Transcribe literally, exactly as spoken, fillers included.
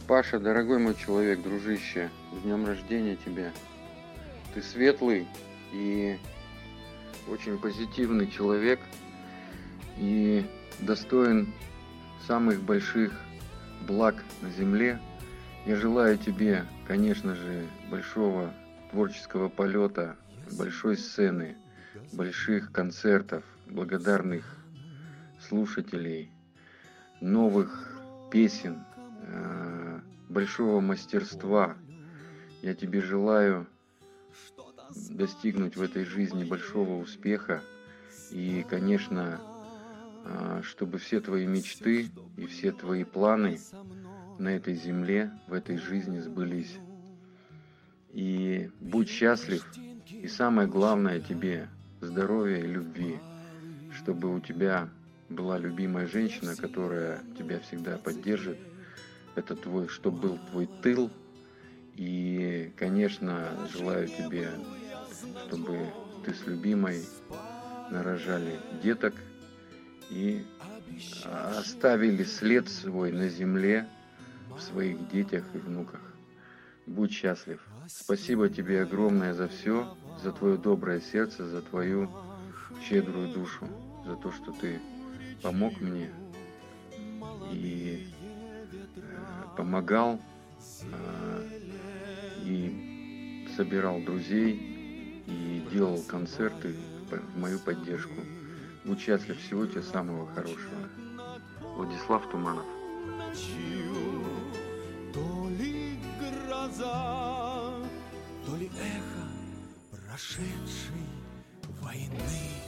Паша, дорогой мой человек, дружище, с днем рождения тебя. Ты светлый и очень позитивный человек и достоин самых больших благ на земле. Я желаю тебе, конечно же, большого творческого полета, большой сцены, больших концертов, благодарных слушателей, новых песен, большого мастерства. Я тебе желаю достигнуть в этой жизни большого успеха и, конечно, чтобы все твои мечты и все твои планы на этой земле, в этой жизни сбылись. И будь счастлив, и самое главное тебе здоровья и любви, чтобы у тебя была любимая женщина, которая тебя всегда поддержит. Это твой, чтобы был твой тыл. И, конечно, желаю тебе, чтобы ты с любимой нарожали деток и оставили след свой на земле в своих детях и внуках. Будь счастлив. Спасибо тебе огромное за все, за твое доброе сердце, за твою щедрую душу, за то, что ты помог мне и помогал, и собирал друзей, и делал концерты в мою поддержку. Будь счастлив, всего тебе самого хорошего. Владислав Туманов. То ли гроза, то ли эхо прошедшей войны.